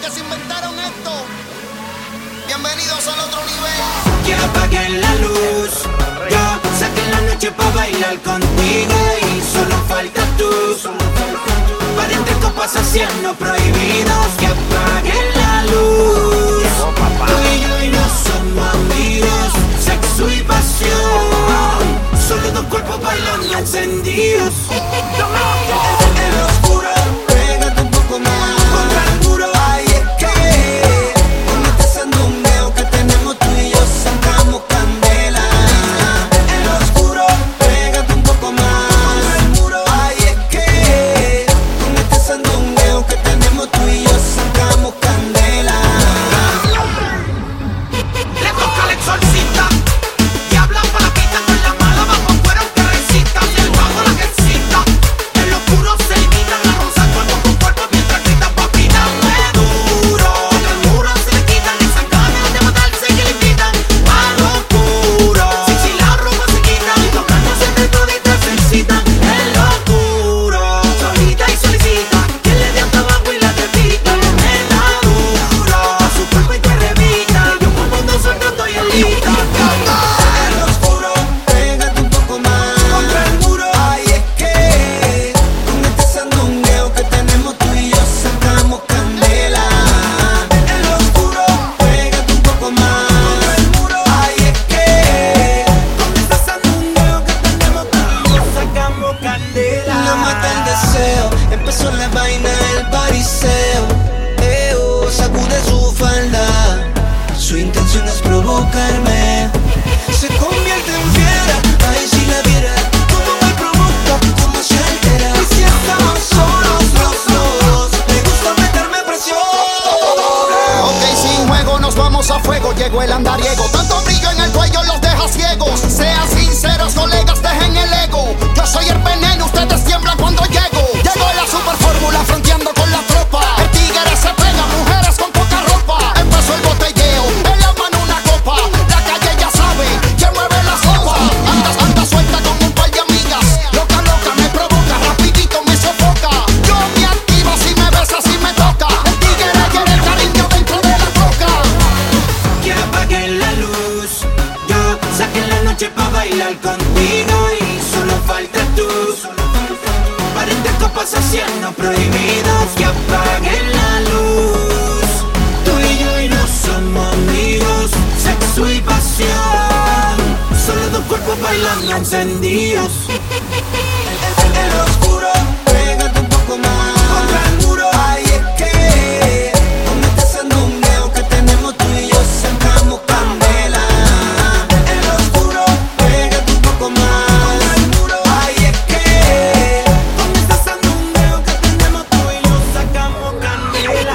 que se inventaron esto. Bienvenidos al otro nivel. Que apaguen la luz, yo saqué la noche pa' bailar contigo y solo falta tú. Para entre copas haciendo prohibidos. Que apaguen la luz. Tú y yo y no somos amigos. Sexo y pasión, solo dos cuerpos bailando encendidos. En lo oscuro, pégate un poco más contra el muro. Ay, es que con este sandungueo que tenemos tú y yo sacamos candela. En lo oscuro, pégate un poco más contra el muro. Ay, es que con este sandungueo que tenemos tú y yo sacamos candela. Le toca al exorcista. Diabla pa' la pista con la mala, vamos fuera que resista. Y el bajo la que excita. En lo oscuro se limitan a rozar cuerpo con cuerpo mientras gritan papi dame duro. Los muros se le quitan esas ganas de matarse que le invitan a lo puro. Si la ropa se quita y tocándose entre toditas se excitan. En lo oscuro, solita y solicita que le dé hasta abajo y la trepita. Me da duro a su cuerpo y te revita. Yo como dos soltando y el lita. En lo oscuro, pégate un poco más contra el muro. Ay, es que con este sandungueo que tenemos tú y yo sacamos candela. En lo oscuro, pégate un poco más contra el muro. Ay, es que con este sandungueo que tenemos tú y yo sacamos candela. No mata el deseo, empezó la vaina del pariseo. Sacude su falda, su intención es provocarme. Se convierte en fiera, ay si la viera, cómo me provoca, cómo se altera. Y si estamos solos los dos, me gusta meterme presión. Ok, sin juego nos vamos a fuego. Llegó el andariego, tanto brillo en el cuello los deja ciegos. Sean sinceros, colegas, dejen el ego. Yo soy el veneno, ustedes tiemblan cuando llego. Llegó la super fórmula fronteando con la tropa. El tigre se pega, mujeres con poca ropa. Empezó el botelleo, en la mano una copa. La calle ya sabe, quién mueve la sopa. Anda suelta con un par de amigas. Loca, me provoca, rapidito me sofoca. Yo me activo si me besa, si me toca. El tigre quiere el cariño dentro de la boca. Que apaguen la luz, yo saqué la noche pa' bailar contigo y solo falta tú. Para entre copas haciendo prohibidos. Que apaguen la luz, tú y yo y no somos amigos. Sexo y pasión, solo dos cuerpos bailando encendidos. En lo oscuro, pégate un poco más contra el muro. Ay, es que con este sandungueo que tenemos tú y yo sacamos candela. En lo oscuro, pégate un poco más contra el muro. Ay, es que con este sandungueo que tenemos tú y yo sacamos candela.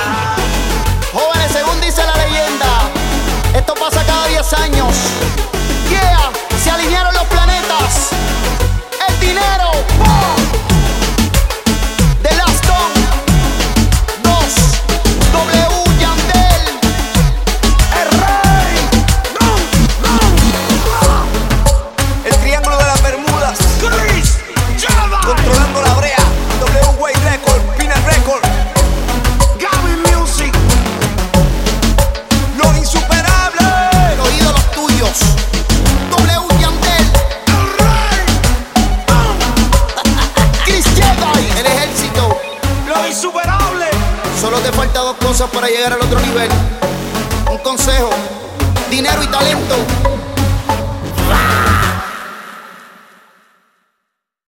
Jóvenes, según dice la leyenda, esto pasa cada 10 años. Yeah, se alinearon los planetas. El dinero. The Last Don 2 W Yandel. El rey. El triángulo de las Bermudas, controlando la brea. W-Way Record, Pinal Record, Gaby Music. los insuperables. Los ídolos tuyos. W Yandel. Chris Jedi. El ejército. Los insuperables. Solo te falta dos cosas para llegar al otro nivel. Un consejo: dinero y talento.